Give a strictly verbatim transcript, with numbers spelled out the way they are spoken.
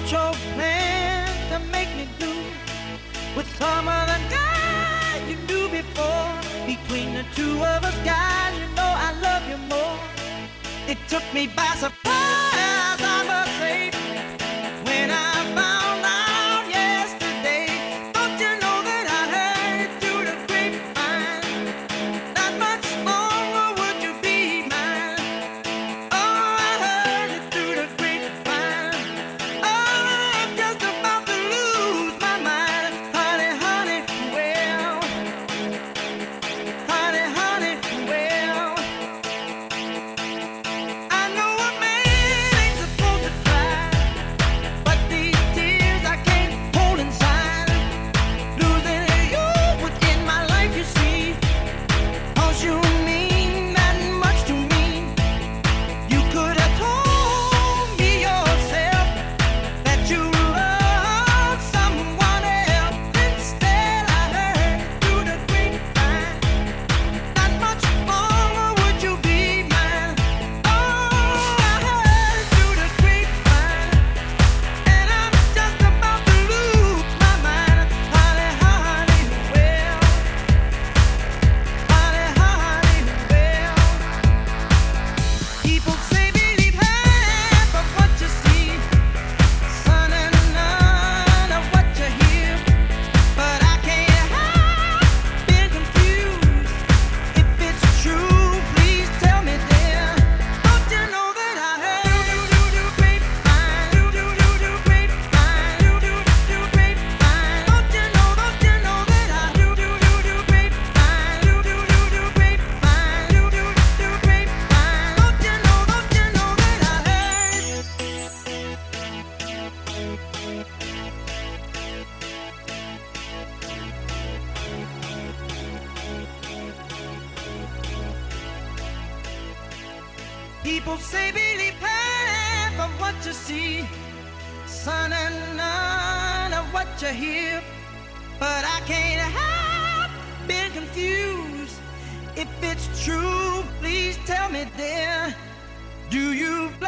your plans to make me blue with some other guy you knew before. Between the two of us, guys, you know I love you more. It took me by surprise, I must say, when I found out yesterday. Don't you know that I heard it through the grapevine? Not much longer would you be mine. Oh, I heard it through the grapevine. Oh, I'm just about to lose my mind. Honey, honey, well, honey, honey, well, I know a man ain't supposed to cry, but these tears I can't hold inside. Losing you within my life, you see, 'cause you mean that much to me. You could have told me yourself that you loved someone else. Instead, I heard through the grapevine. Not much longer would you be mine. Oh, I heard through the grapevine, and I'm just about to lose my mind. Honey, honey, well, honey, honey, well. People say believe half of what you see, son, and none of what you hear. But I can't help being confused. If it's true, please tell me, dear. Don't you know that I heard through the grapevine, through the grapevine, through the grapevine? Don't you know, don't you know that I through the grapevine, through the grapevine, through the grapevine? Don't you know, don't you know that I heard? People say believe half of what you see, son, and none of what you hear. But I can't help being confused. If it's true, please tell me, dear. Do you